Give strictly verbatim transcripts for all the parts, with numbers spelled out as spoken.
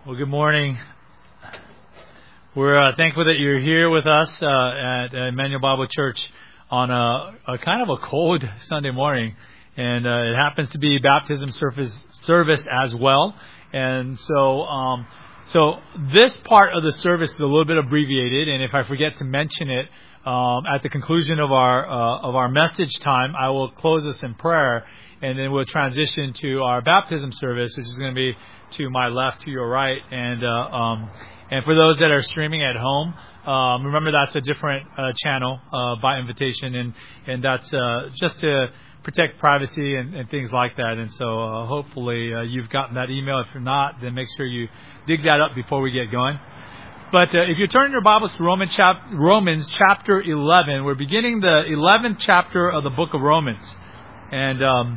Well, good morning. We're uh, thankful that you're here with us uh, at uh, Emmanuel Bible Church on a, a kind of a cold Sunday morning, and uh, it happens to be baptism service service as well. And so, um, so this part of the service is a little bit abbreviated, and if I forget to mention it um, at the conclusion of our uh, of our message time, I will close us in prayer, and then we'll transition to our baptism service, which is going to be to my left, to your right, and uh, um, and for those that are streaming at home, um, remember that's a different uh, channel uh, by invitation, and and that's uh, just to protect privacy and, and things like that. And so uh, hopefully uh, you've gotten that email. If you're not, then make sure you dig that up before we get going. But uh, if you turn your Bibles to Roman chap- Romans chapter eleven, we're beginning the eleventh chapter of the book of Romans, and um,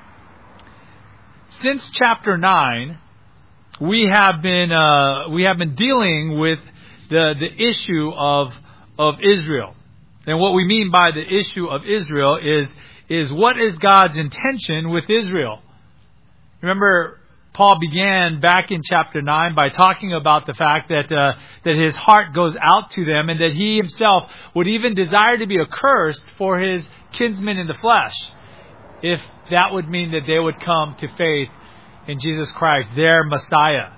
since chapter nine. We have been uh, we have been dealing with the the issue of of Israel, and what we mean by the issue of Israel is is what is God's intention with Israel. Remember, Paul began back in chapter nine by talking about the fact that uh, that his heart goes out to them, and that he himself would even desire to be accursed for his kinsmen in the flesh, if that would mean that they would come to faith in Jesus Christ, their Messiah.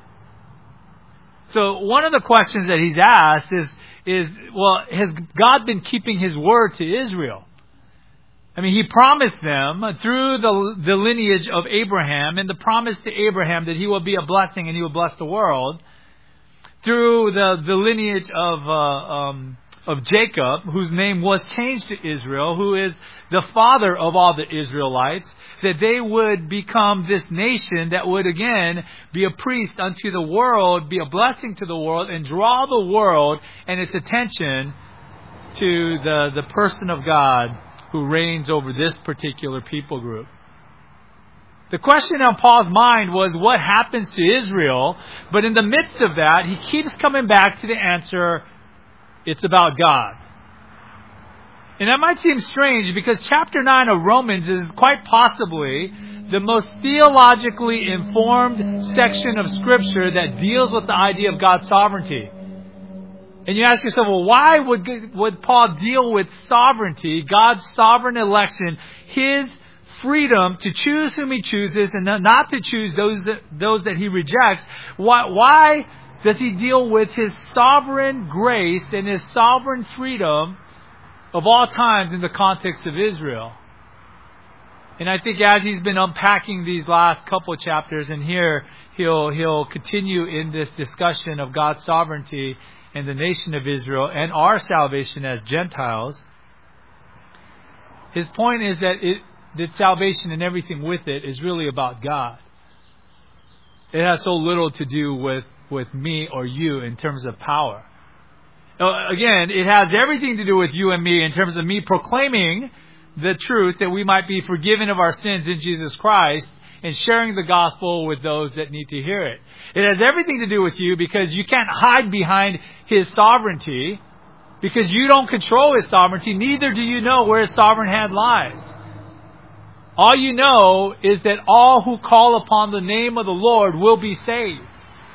So one of the questions that he's asked is, is, well, has God been keeping His word to Israel? I mean, He promised them through the, the lineage of Abraham, and the promise to Abraham that he will be a blessing and he will bless the world, through the, the lineage of uh, um, of Jacob, whose name was changed to Israel, who is the father of all the Israelites, that they would become this nation that would again be a priest unto the world, be a blessing to the world, and draw the world and its attention to the, the person of God who reigns over this particular people group. The question on Paul's mind was what happens to Israel, but in the midst of that, he keeps coming back to the answer, it's about God. And that might seem strange because chapter nine of Romans is quite possibly the most theologically informed section of Scripture that deals with the idea of God's sovereignty. And you ask yourself, well, why would, would Paul deal with sovereignty, God's sovereign election, His freedom to choose whom He chooses and not to choose those that, those that He rejects? Why, why does He deal with His sovereign grace and His sovereign freedom of all times in the context of Israel? And I think as he's been unpacking these last couple of chapters, and here he'll he'll continue in this discussion of God's sovereignty and the nation of Israel and our salvation as Gentiles, his point is that it that salvation and everything with it is really about God. It has so little to do with, with me or you in terms of power. Again, it has everything to do with you and me in terms of me proclaiming the truth that we might be forgiven of our sins in Jesus Christ and sharing the gospel with those that need to hear it. It has everything to do with you because you can't hide behind His sovereignty because you don't control His sovereignty. Neither do you know where His sovereign hand lies. All you know is that all who call upon the name of the Lord will be saved.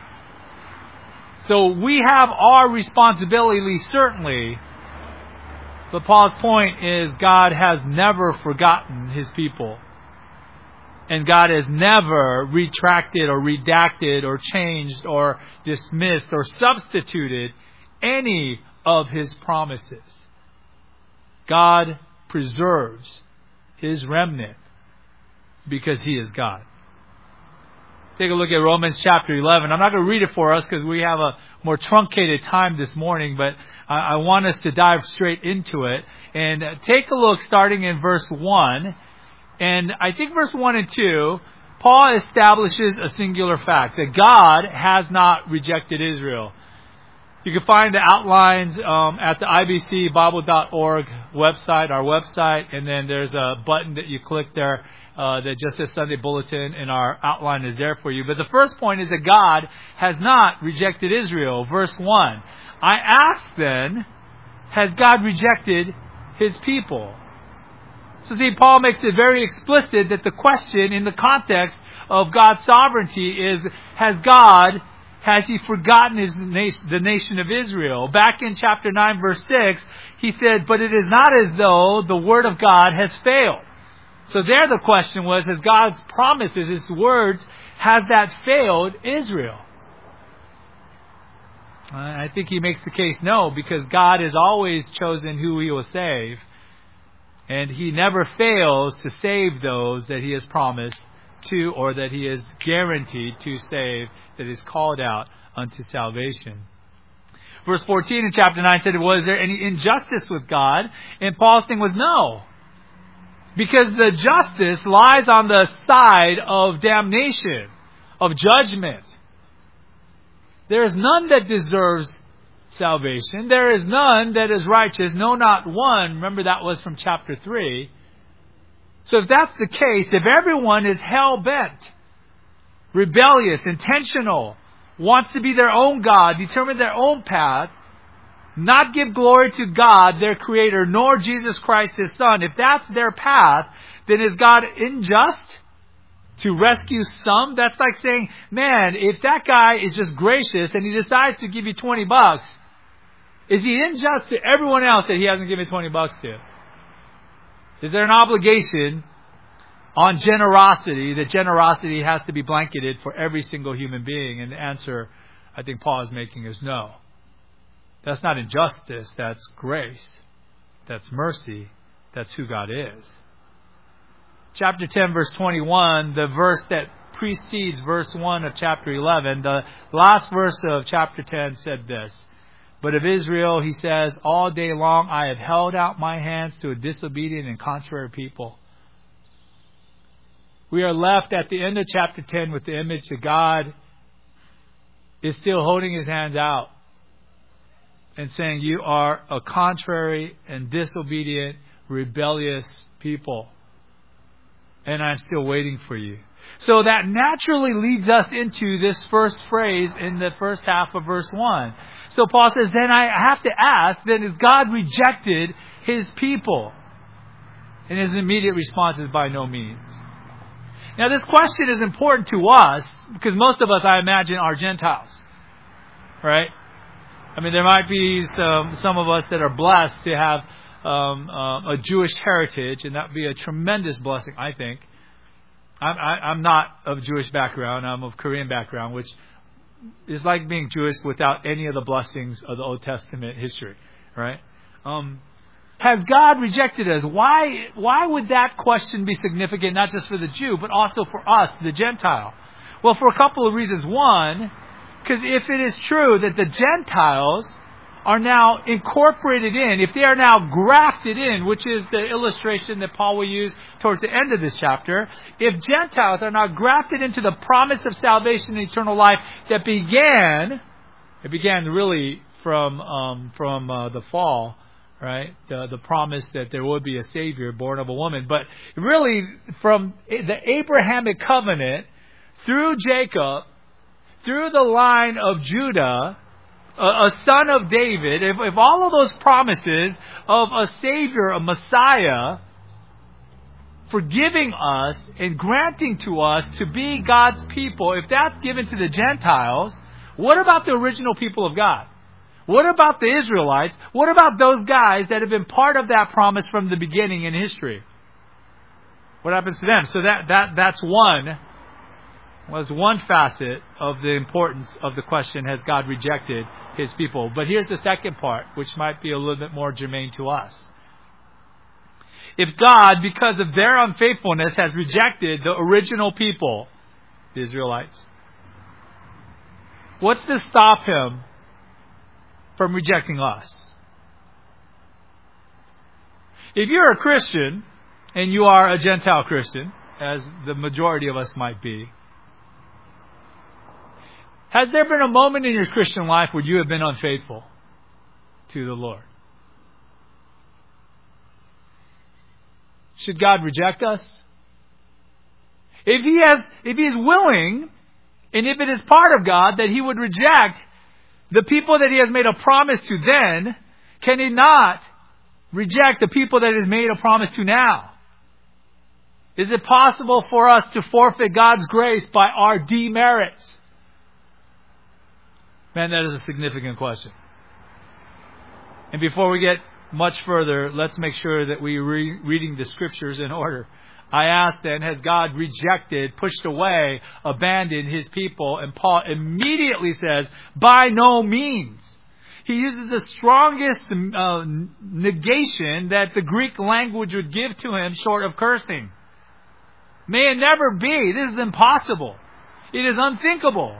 So we have our responsibility, certainly. But Paul's point is God has never forgotten His people. And God has never retracted or redacted or changed or dismissed or substituted any of His promises. God preserves His remnant because He is God. Take a look at Romans chapter eleven. I'm not going to read it for us because we have a more truncated time this morning, but I, I want us to dive straight into it. And take a look starting in verse one. And I think verse one and two, Paul establishes a singular fact, that God has not rejected Israel. You can find the outlines um, at the I B C Bible dot org website, our website, and then there's a button that you click there Uh, that just says Sunday Bulletin, and our outline is there for you. But the first point is that God has not rejected Israel. Verse one, I ask then, has God rejected His people? So see, Paul makes it very explicit that the question in the context of God's sovereignty is, has God has He forgotten his nation, the nation of Israel? Back in chapter nine, verse six, He said, but it is not as though the word of God has failed. So there the question was, has God's promises, His words, has that failed Israel? I think He makes the case no, because God has always chosen who He will save. And He never fails to save those that He has promised to, or that He is guaranteed to save, that is called out unto salvation. Verse fourteen in chapter nine said, was there any injustice with God? And Paul's thing was no. Because the justice lies on the side of damnation, of judgment. There is none that deserves salvation. There is none that is righteous, no, not one. Remember, that was from chapter three. So if that's the case, if everyone is hell-bent, rebellious, intentional, wants to be their own God, determine their own path, not give glory to God, their Creator, nor Jesus Christ, His Son, if that's their path, then is God unjust to rescue some? That's like saying, man, if that guy is just gracious and he decides to give you twenty bucks, is he unjust to everyone else that he hasn't given twenty bucks to? Is there an obligation on generosity that generosity has to be blanketed for every single human being? And the answer I think Paul is making is no. That's not injustice. That's grace. That's mercy. That's who God is. Chapter ten, verse twenty-one, the verse that precedes verse one of chapter eleven, the last verse of chapter ten said this. But of Israel, he says, all day long I have held out my hands to a disobedient and contrary people. We are left at the end of chapter ten with the image that God is still holding His hands out and saying, you are a contrary and disobedient, rebellious people. And I'm still waiting for you. So that naturally leads us into this first phrase in the first half of verse one. So Paul says, then I have to ask, then has God rejected His people? And his immediate response is by no means. Now this question is important to us because most of us, I imagine, are Gentiles. Right? I mean, there might be some, some of us that are blessed to have Um, uh, a Jewish heritage, and that would be a tremendous blessing, I think. I'm, I, I'm not of Jewish background. I'm of Korean background, which is like being Jewish without any of the blessings of the Old Testament history, right? Um, has God rejected us? Why, why would that question be significant, not just for the Jew, but also for us, the Gentile? Well, for a couple of reasons. One, because if it is true that the Gentiles are now incorporated in, if they are now grafted in, which is the illustration that Paul will use towards the end of this chapter, if Gentiles are now grafted into the promise of salvation and eternal life that began, it began really from um, from uh, the fall, right? The, the promise that there would be a Savior born of a woman. But really from the Abrahamic covenant through Jacob, through the line of Judah, a son of David, if, if all of those promises of a Savior, a Messiah, forgiving us and granting to us to be God's people, if that's given to the Gentiles, what about the original people of God? What about the Israelites? What about those guys that have been part of that promise from the beginning in history? What happens to them? So that, that that's one. was one facet of the importance of the question, has God rejected His people? But here's the second part, which might be a little bit more germane to us. If God, because of their unfaithfulness, has rejected the original people, the Israelites, what's to stop Him from rejecting us? If you're a Christian, and you are a Gentile Christian, as the majority of us might be, has there been a moment in your Christian life where you have been unfaithful to the Lord? Should God reject us? If He has, if He is willing, and if it is part of God that He would reject the people that He has made a promise to then, can He not reject the people that He has made a promise to now? Is it possible for us to forfeit God's grace by our demerits? Man, that is a significant question. And before we get much further, let's make sure that we're re- reading the Scriptures in order. I asked then, has God rejected, pushed away, abandoned His people? And Paul immediately says, by no means. He uses the strongest uh, negation that the Greek language would give to him short of cursing. May it never be. This is impossible. It is unthinkable.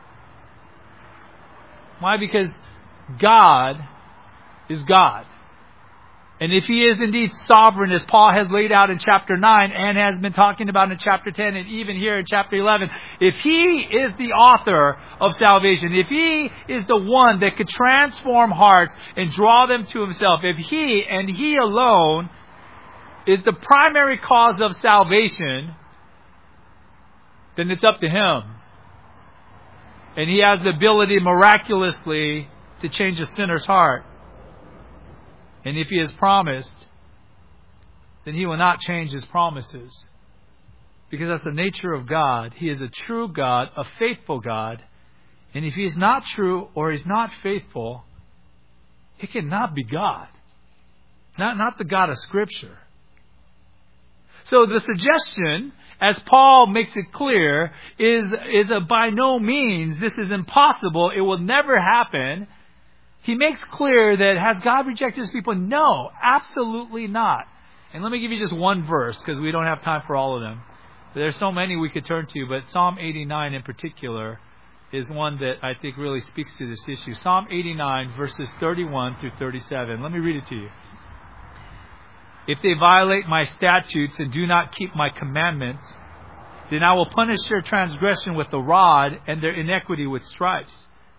Why? Because God is God. And if He is indeed sovereign, as Paul has laid out in chapter nine and has been talking about in chapter ten and even here in chapter eleven, if He is the author of salvation, if He is the one that could transform hearts and draw them to Himself, if He and He alone is the primary cause of salvation, then it's up to Him. And He has the ability miraculously to change a sinner's heart. And if He has promised, then He will not change His promises. Because that's the nature of God. He is a true God, a faithful God. And if He is not true or He's not faithful, He cannot be God. Not, not the God of Scripture. So the suggestion, as Paul makes it clear, is, is a by no means, this is impossible, it will never happen. He makes clear that has God rejected His people? No, absolutely not. And let me give you just one verse because we don't have time for all of them. There's so many we could turn to, but Psalm eighty-nine in particular is one that I think really speaks to this issue. Psalm eighty-nine verses thirty-one through thirty-seven. Let me read it to you. If they violate my statutes and do not keep my commandments, then I will punish their transgression with the rod and their iniquity with stripes.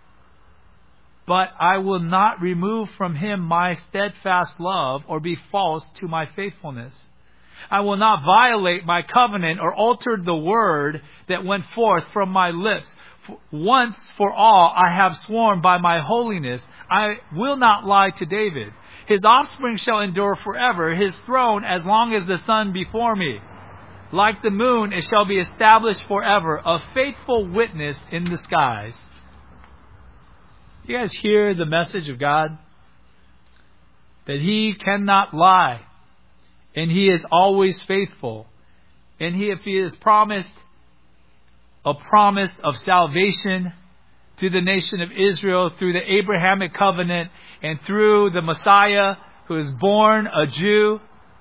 But I will not remove from him my steadfast love or be false to my faithfulness. I will not violate my covenant or alter the word that went forth from my lips. Once for all I have sworn by my holiness, I will not lie to David. His offspring shall endure forever, his throne as long as the sun before me. Like the moon, it shall be established forever, a faithful witness in the skies. You guys hear the message of God? That He cannot lie. And He is always faithful. And He, if He has promised a promise of salvation to the nation of Israel through the Abrahamic covenant and through the Messiah who is born a Jew,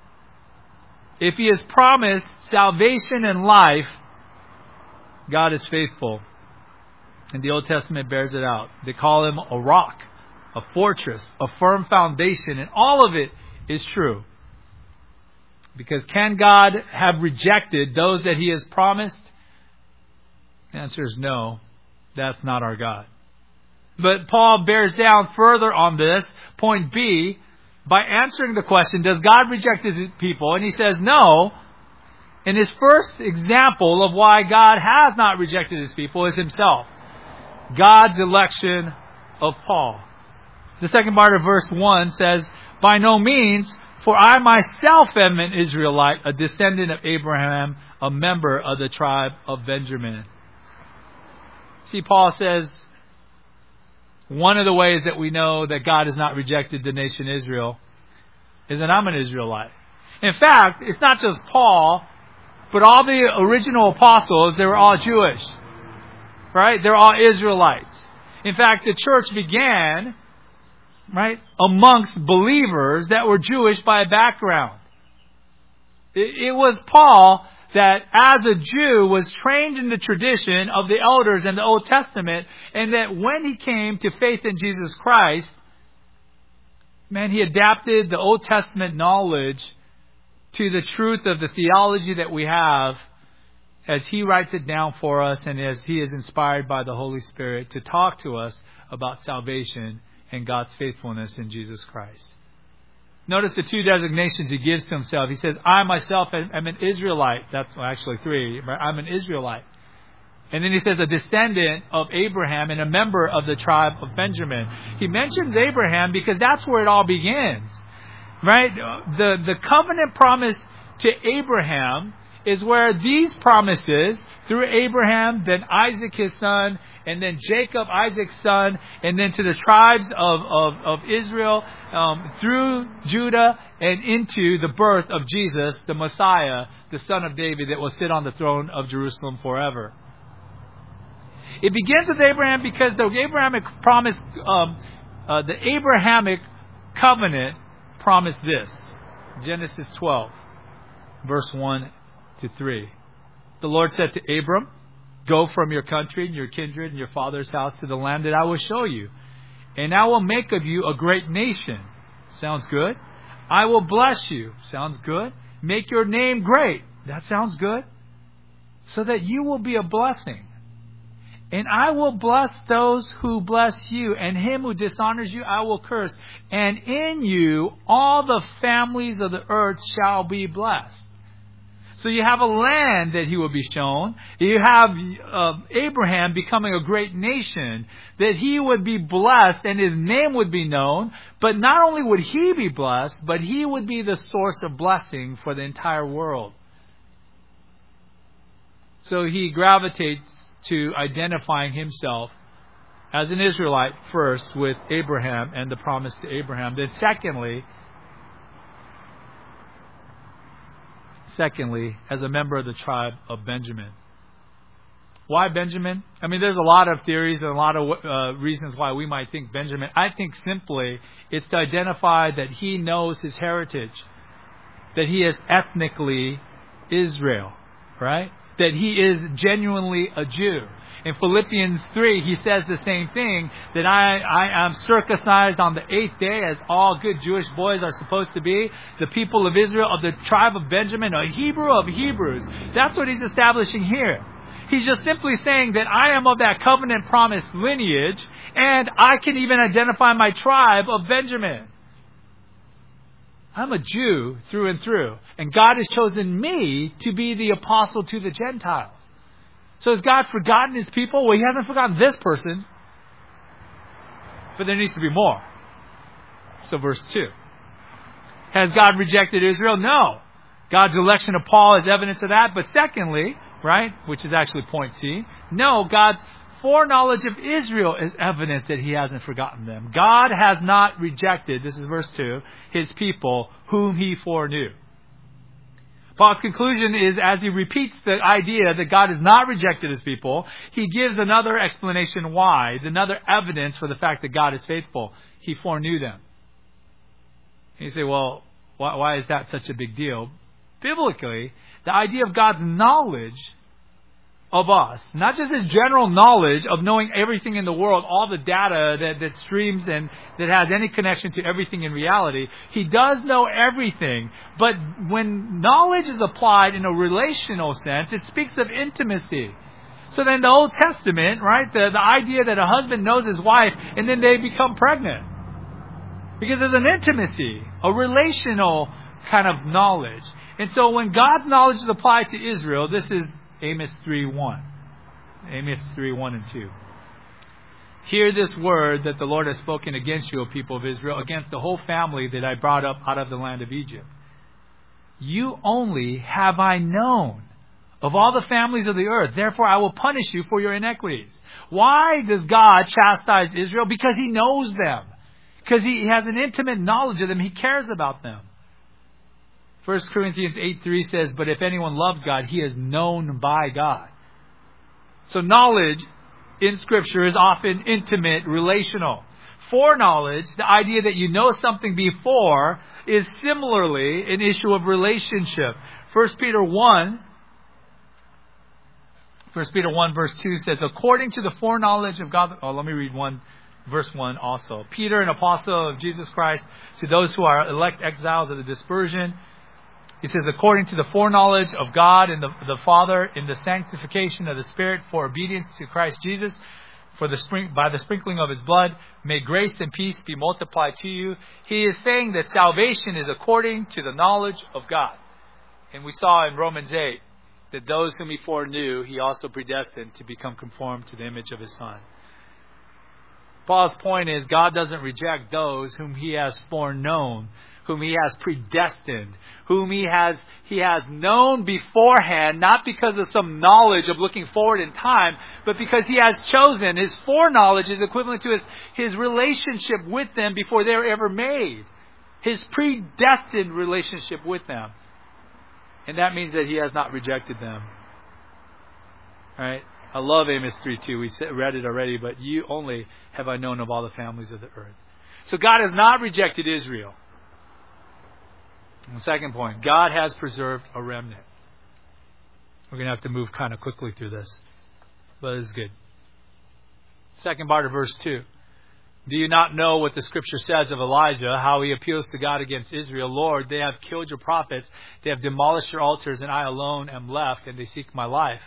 if He has promised salvation and life, God is faithful. And the Old Testament bears it out. They call Him a rock, a fortress, a firm foundation. And all of it is true. Because can God have rejected those that He has promised? The answer is no. That's not our God. But Paul bears down further on this, point B, by answering the question, does God reject His people? And he says no. And his first example of why God has not rejected His people is Himself. God's election of Paul. The second part of verse one says, by no means, for I myself am an Israelite, a descendant of Abraham, a member of the tribe of Benjamin. See, Paul says, one of the ways that we know that God has not rejected the nation Israel is that I'm an Israelite. In fact, it's not just Paul, but all the original apostles, they were all Jewish. Right? They're all Israelites. In fact, the church began, right, amongst believers that were Jewish by background. It, it was Paul that, as a Jew, was trained in the tradition of the elders in the Old Testament, and that when he came to faith in Jesus Christ, man, he adapted the Old Testament knowledge to the truth of the theology that we have, as he writes it down for us and as he is inspired by the Holy Spirit to talk to us about salvation and God's faithfulness in Jesus Christ. Notice the two designations he gives to himself. He says, I myself am an Israelite. That's actually three. I'm an Israelite. And then he says a descendant of Abraham and a member of the tribe of Benjamin. He mentions Abraham because that's where it all begins. Right? The, the covenant promise to Abraham is where these promises through Abraham, then Isaac his son, and then Jacob, Isaac's son, and then to the tribes of, of, of Israel, um, through Judah, and into the birth of Jesus, the Messiah, the son of David, that will sit on the throne of Jerusalem forever. It begins with Abraham because the Abrahamic promise, um, uh, the Abrahamic covenant promised this. Genesis twelve, verse one to three. The Lord said to Abram, "Go from your country and your kindred and your father's house to the land that I will show you. And I will make of you a great nation." Sounds good. "I will bless you." Sounds good. "Make your name great." That sounds good. "So that you will be a blessing. And I will bless those who bless you, and him who dishonors you I will curse. And in you all the families of the earth shall be blessed." So you have a land that he will be shown. You have uh, Abraham becoming a great nation, that he would be blessed and his name would be known. But not only would he be blessed, but he would be the source of blessing for the entire world. So he gravitates to identifying himself as an Israelite first with Abraham and the promise to Abraham. Then secondly, secondly, as a member of the tribe of Benjamin. Why Benjamin? I mean, there's a lot of theories and a lot of uh, reasons why we might think Benjamin. I think simply it's to identify that he knows his heritage, that he is ethnically Israel, right? That he is genuinely a Jew. In Philippians three, he says the same thing, that I, I am circumcised on the eighth day, as all good Jewish boys are supposed to be. The people of Israel, of the tribe of Benjamin, a Hebrew of Hebrews. That's what he's establishing here. He's just simply saying that I am of that covenant promised lineage, and I can even identify my tribe of Benjamin. I'm a Jew through and through. And God has chosen me to be the apostle to the Gentiles. So has God forgotten his people? Well, he hasn't forgotten this person. But there needs to be more. So verse two. Has God rejected Israel? No. God's election of Paul is evidence of that. But secondly, right, which is actually point C, no, God's foreknowledge of Israel is evidence that he hasn't forgotten them. God has not rejected, this is verse two, his people whom he foreknew. Paul's conclusion is, as he repeats the idea that God has not rejected his people, he gives another explanation why, another evidence for the fact that God is faithful. He foreknew them. And you say, well, why, why is that such a big deal? Biblically, the idea of God's knowledge of us, not just his general knowledge of knowing everything in the world, all the data that, that streams and that has any connection to everything in reality. He does know everything. But when knowledge is applied in a relational sense, it speaks of intimacy. So then the Old Testament, right, the, the idea that a husband knows his wife and then they become pregnant. Because there's an intimacy, a relational kind of knowledge. And so when God's knowledge is applied to Israel, this is Amos three one. Amos three one and two. Hear this word that the Lord has spoken against you, O people of Israel, against the whole family that I brought up out of the land of Egypt. You only have I known of all the families of the earth. Therefore I will punish you for your iniquities. Why does God chastise Israel? Because he knows them. Because he has an intimate knowledge of them. He cares about them. First Corinthians eight three says, but if anyone loves God, he is known by God. So knowledge in Scripture is often intimate, relational. Foreknowledge, the idea that you know something before, is similarly an issue of relationship. First Peter one, First Peter one verse two says, according to the foreknowledge of God. Oh, let me read one. Verse one also. Peter, an apostle of Jesus Christ, to those who are elect exiles of the dispersion. He says, according to the foreknowledge of God and the, the Father in the sanctification of the Spirit for obedience to Christ Jesus, for the spring, by the sprinkling of his blood, may grace and peace be multiplied to you. He is saying that salvation is according to the knowledge of God. And we saw in Romans eight that those whom he foreknew, he also predestined to become conformed to the image of his Son. Paul's point is God doesn't reject those whom he has foreknown, whom He has predestined, whom He has He has known beforehand, not because of some knowledge of looking forward in time, but because He has chosen. His foreknowledge is equivalent to His, his relationship with them before they were ever made. His predestined relationship with them. And that means that He has not rejected them. Right? I love Amos three two. We read it already, but you only have I known of all the families of the earth. So God has not rejected Israel. And the second point, God has preserved a remnant. We're going to have to move kind of quickly through this, but it's good. Second part of verse two. Do you not know what the scripture says of Elijah, how he appeals to God against Israel? Lord, they have killed your prophets, they have demolished your altars, and I alone am left, and they seek my life.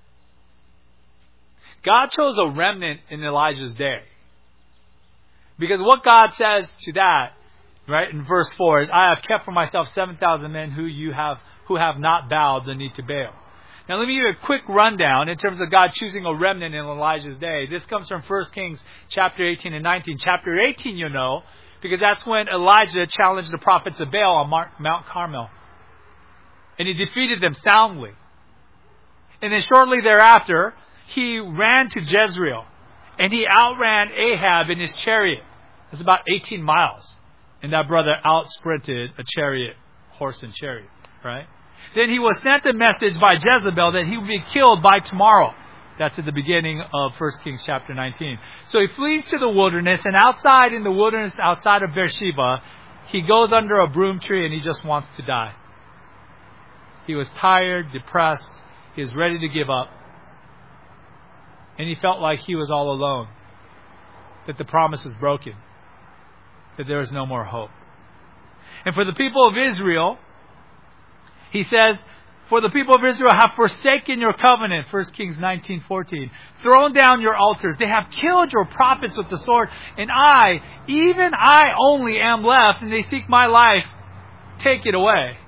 God chose a remnant in Elijah's day. Because what God says to that, right, in verse four is, I have kept for myself seven thousand men who you have who have not bowed the knee to Baal. Now let me give you a quick rundown in terms of God choosing a remnant in Elijah's day. This comes from First Kings chapter eighteen and nineteen. Chapter eighteen, you know, because that's when Elijah challenged the prophets of Baal on Mount Carmel. And he defeated them soundly. And then shortly thereafter, he ran to Jezreel. And he outran Ahab in his chariot. It's about eighteen miles. And that brother out-sprinted a chariot, horse and chariot, right? Then he was sent a message by Jezebel that he would be killed by tomorrow. That's at the beginning of First Kings chapter nineteen. So he flees to the wilderness, and outside in the wilderness, outside of Beersheba, he goes under a broom tree and he just wants to die. He was tired, depressed, he was ready to give up. And he felt like he was all alone. That the promise was broken. That there was no more hope. And for the people of Israel, he says, for the people of Israel have forsaken your covenant, First Kings nineteen fourteen. Thrown down your altars. They have killed your prophets with the sword. And I, even I only am left, and they seek my life. Take it away.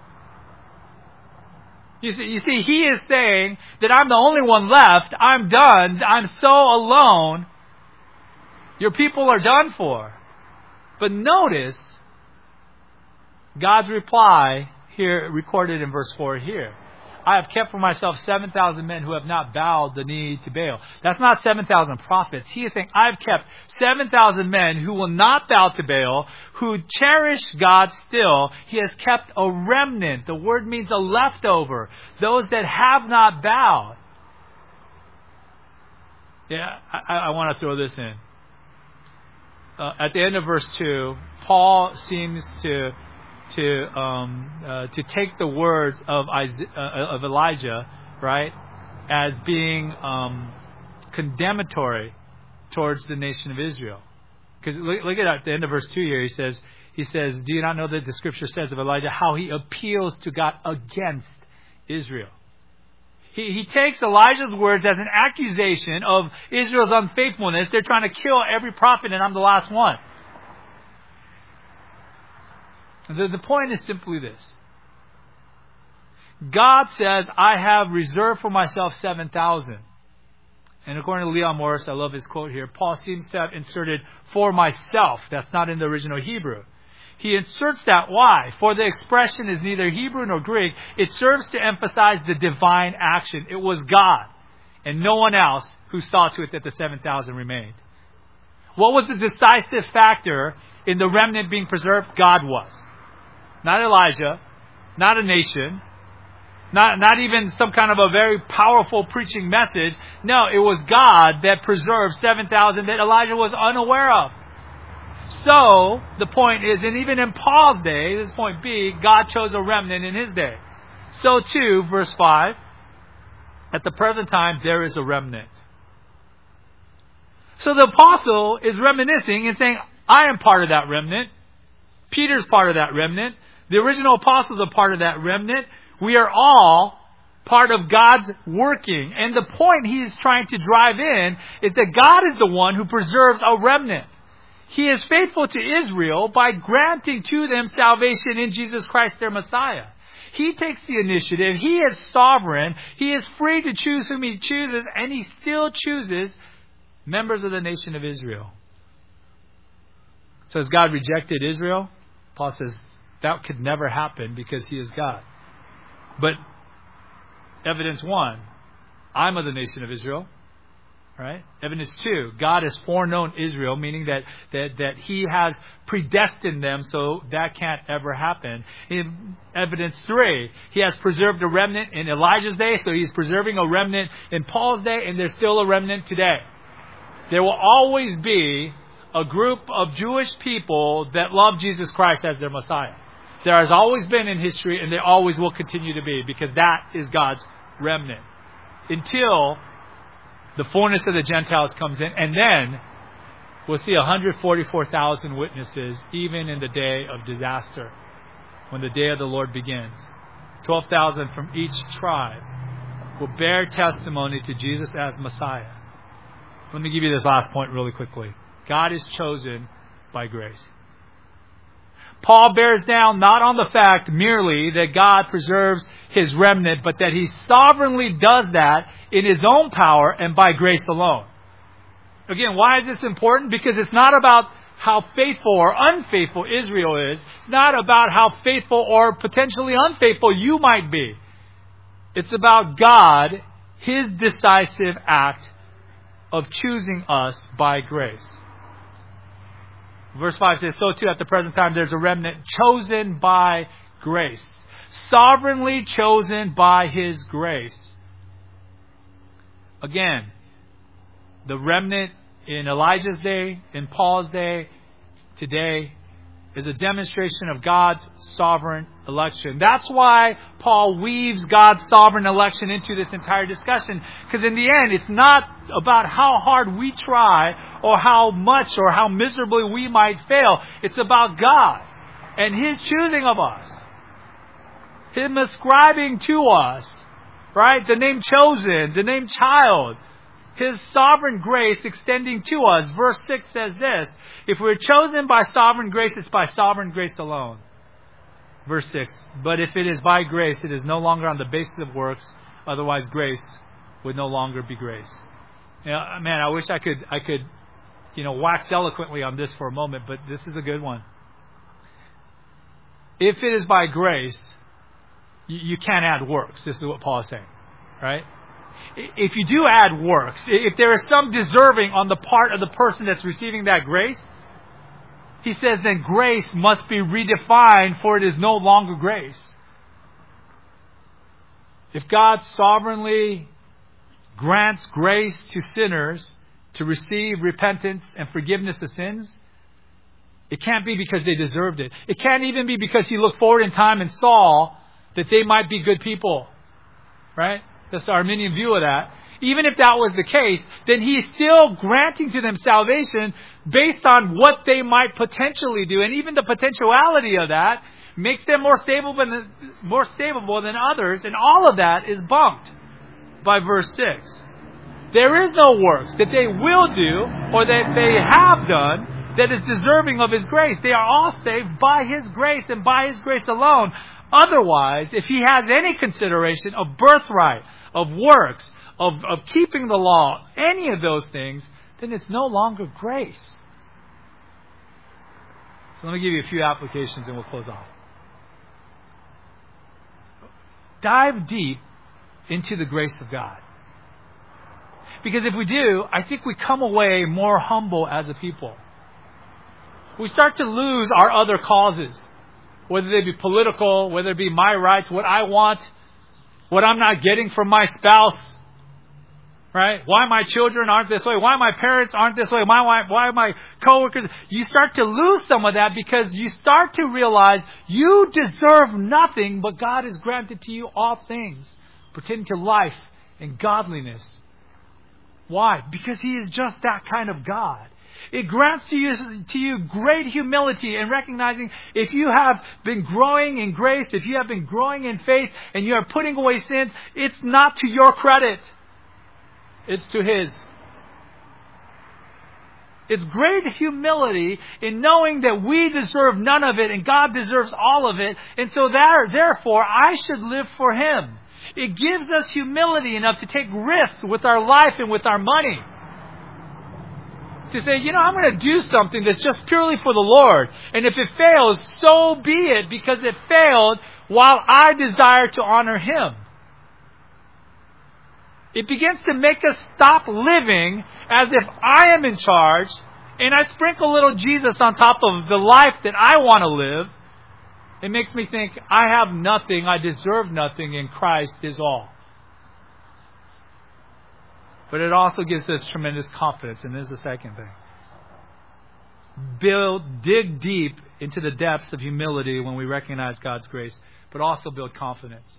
You see, you see, he is saying that I'm the only one left. I'm done. I'm so alone. Your people are done for. But notice God's reply here, recorded in verse four here. I have kept for myself seven thousand men who have not bowed the knee to Baal. That's not seven thousand prophets. He is saying, I've kept seven thousand men who will not bow to Baal, who cherish God still. He has kept a remnant. The word means a leftover. Those that have not bowed. Yeah, I, I want to throw this in. Uh, at the end of verse two, Paul seems to to um, uh, to take the words of Isaiah, uh, of Elijah, right, as being um, condemnatory towards the nation of Israel. Because look, look at the end of verse two here. He says, he says, do you not know that the scripture says of Elijah how he appeals to God against Israel? He, he takes Elijah's words as an accusation of Israel's unfaithfulness. They're trying to kill every prophet, and I'm the last one. The, the point is simply this. God says, I have reserved for myself seven thousand. And according to Leon Morris, I love his quote here, Paul seems to have inserted for myself. That's not in the original Hebrew. He inserts that. Why? For the expression is neither Hebrew nor Greek. It serves to emphasize the divine action. It was God and no one else who saw to it that the seven thousand remained. What was the decisive factor in the remnant being preserved? God was. Not Elijah, not a nation, not, not even some kind of a very powerful preaching message. No, it was God that preserved seven thousand that Elijah was unaware of. So, the point is, and even in Paul's day, this is point B, God chose a remnant in his day. So too, verse five, at the present time, there is a remnant. So the apostle is reminiscing and saying, I am part of that remnant. Peter's part of that remnant. The original apostles are part of that remnant. We are all part of God's working. And the point he's trying to drive in is that God is the one who preserves a remnant. He is faithful to Israel by granting to them salvation in Jesus Christ, their Messiah. He takes the initiative. He is sovereign. He is free to choose whom he chooses, and he still chooses members of the nation of Israel. So has God rejected Israel? Paul says that could never happen because he is God. But evidence one, I'm of the nation of Israel. Right? Evidence two, God has foreknown Israel, meaning that, that, that He has predestined them, so that can't ever happen. In evidence three, He has preserved a remnant in Elijah's day, so He's preserving a remnant in Paul's day, and there's still a remnant today. There will always be a group of Jewish people that love Jesus Christ as their Messiah. There has always been in history, and there always will continue to be, because that is God's remnant. Until the fullness of the Gentiles comes in, and then we'll see one hundred forty-four thousand witnesses, even in the day of disaster, when the day of the Lord begins. twelve thousand from each tribe will bear testimony to Jesus as Messiah. Let me give you this last point really quickly. God is chosen by grace. Paul bears down not on the fact merely that God preserves His remnant, but that He sovereignly does that in His own power and by grace alone. Again, why is this important? Because it's not about how faithful or unfaithful Israel is. It's not about how faithful or potentially unfaithful you might be. It's about God, His decisive act of choosing us by grace. Verse five says, so too at the present time there's a remnant chosen by grace. Sovereignly chosen by His grace. Again, the remnant in Elijah's day, in Paul's day, today, is a demonstration of God's sovereign election. That's why Paul weaves God's sovereign election into this entire discussion. Because in the end, it's not about how hard we try or how much or how miserably we might fail. It's about God and His choosing of us. Him ascribing to us, right, the name chosen, the name child. His sovereign grace extending to us. Verse six says this, if we're chosen by sovereign grace, it's by sovereign grace alone. Verse six, but if it is by grace, it is no longer on the basis of works, otherwise grace would no longer be grace. You know, man, I wish I could, I could, you know, wax eloquently on this for a moment, but this is a good one. If it is by grace, you, you can't add works. This is what Paul is saying, right? If you do add works, if there is some deserving on the part of the person that's receiving that grace, he says then grace must be redefined, for it is no longer grace. If God sovereignly grants grace to sinners to receive repentance and forgiveness of sins, it can't be because they deserved it. It can't even be because He looked forward in time and saw that they might be good people. Right? That's the Arminian view of that. Even if that was the case, then He is still granting to them salvation based on what they might potentially do. And even the potentiality of that makes them more stable than, more stable than others. And all of that is bumped by verse six. There is no works that they will do or that they have done that is deserving of His grace. They are all saved by His grace and by His grace alone. Otherwise, if He has any consideration of birthright, of works, of, of keeping the law, any of those things, then it's no longer grace. So let me give you a few applications and we'll close off. Dive deep into the grace of God. Because if we do, I think we come away more humble as a people. We start to lose our other causes. Whether they be political, whether it be my rights, what I want, what I'm not getting from my spouse, right? Why my children aren't this way, why my parents aren't this way, why, why my coworkers. You start to lose some of that because you start to realize you deserve nothing, but God has granted to you all things pertaining to life and godliness. Why? Because He is just that kind of God. It grants to you, to you great humility in recognizing if you have been growing in grace, if you have been growing in faith, and you are putting away sins, it's not to your credit. It's to His. It's great humility in knowing that we deserve none of it and God deserves all of it. And so there, therefore, I should live for Him. It gives us humility enough to take risks with our life and with our money. To say, you know, I'm going to do something that's just purely for the Lord. And if it fails, so be it, because it failed while I desire to honor Him. It begins to make us stop living as if I am in charge and I sprinkle little Jesus on top of the life that I want to live. It makes me think I have nothing, I deserve nothing, and Christ is all. But it also gives us tremendous confidence, and there's the second thing. Build, dig deep into the depths of humility when we recognize God's grace, but also build confidence.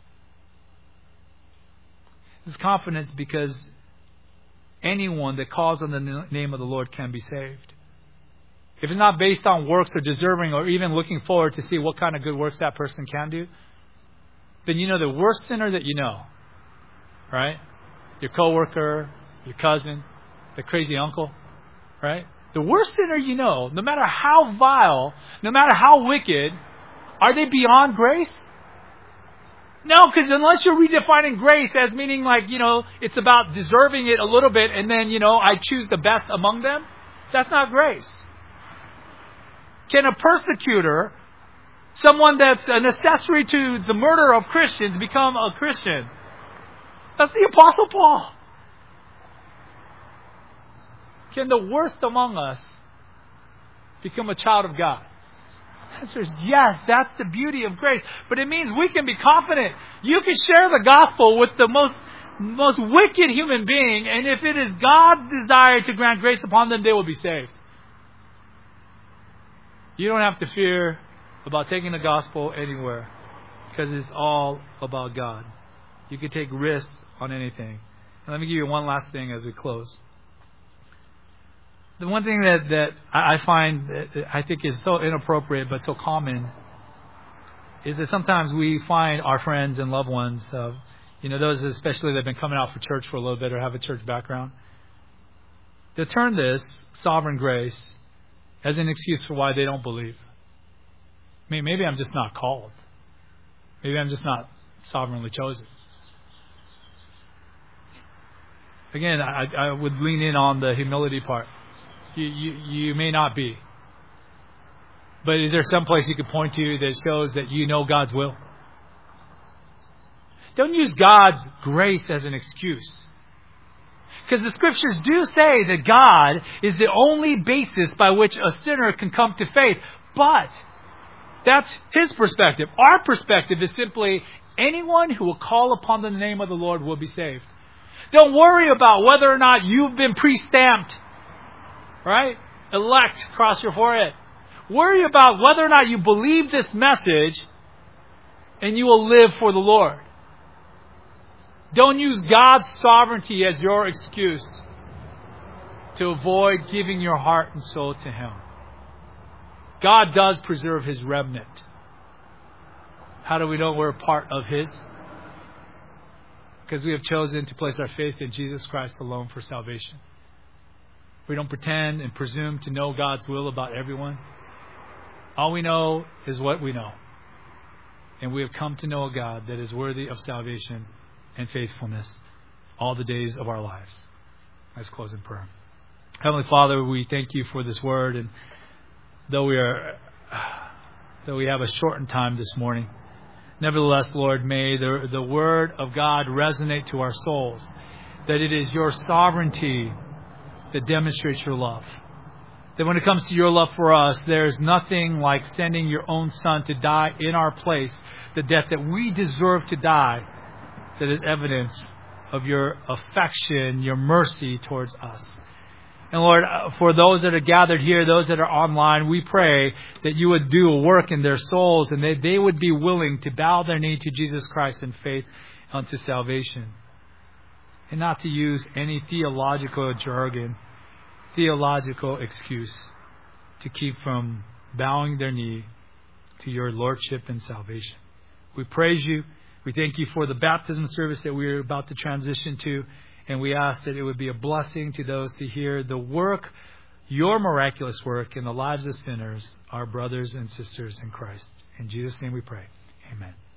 This confidence because anyone that calls on the name of the Lord can be saved. If it's not based on works or deserving or even looking forward to see what kind of good works that person can do, then you know the worst sinner that you know, right? Your coworker, your cousin, the crazy uncle, right? The worst sinner you know, no matter how vile, no matter how wicked, are they beyond grace? No, because unless you're redefining grace as meaning like, you know, it's about deserving it a little bit and then, you know, I choose the best among them, that's not grace. Can a persecutor, someone that's an accessory to the murder of Christians, become a Christian? That's the Apostle Paul. Can the worst among us become a child of God? The answer is yes. That's the beauty of grace. But it means we can be confident. You can share the gospel with the most, most wicked human being, and if it is God's desire to grant grace upon them, they will be saved. You don't have to fear about taking the gospel anywhere because it's all about God. You can take risks on anything. And let me give you one last thing as we close. The one thing that, that I find that I think is so inappropriate but so common is that sometimes we find our friends and loved ones, uh, you know, those especially that have been coming out for church for a little bit or have a church background, they turn this sovereign grace as an excuse for why they don't believe. I mean, maybe I'm just not called. Maybe I'm just not sovereignly chosen. Again, I, I would lean in on the humility part. You, you, you may not be. But is there some place you could point to that shows that you know God's will? Don't use God's grace as an excuse. Because the scriptures do say that God is the only basis by which a sinner can come to faith. But that's His perspective. Our perspective is simply anyone who will call upon the name of the Lord will be saved. Don't worry about whether or not you've been pre-stamped. Right? Elect across your forehead. Worry about whether or not you believe this message and you will live for the Lord. Don't use God's sovereignty as your excuse to avoid giving your heart and soul to Him. God does preserve His remnant. How do we know we're a part of His? Because we have chosen to place our faith in Jesus Christ alone for salvation. We don't pretend and presume to know God's will about everyone. All we know is what we know. And we have come to know a God that is worthy of salvation and faithfulness all the days of our lives. Let's close in prayer. Heavenly Father, we thank You for this word. And though we are, though we have a shortened time this morning, nevertheless, Lord, may the, the word of God resonate to our souls. That it is Your sovereignty that demonstrates Your love. That when it comes to Your love for us, there is nothing like sending Your own Son to die in our place, the death that we deserve to die, that is evidence of Your affection, Your mercy towards us. And Lord, for those that are gathered here, those that are online, we pray that You would do a work in their souls and that they would be willing to bow their knee to Jesus Christ in faith unto salvation. And not to use any theological jargon, theological excuse to keep from bowing their knee to Your lordship and salvation. We praise You. We thank You for the baptism service that we are about to transition to. And we ask that it would be a blessing to those to hear the work, Your miraculous work in the lives of sinners, our brothers and sisters in Christ. In Jesus' name we pray. Amen.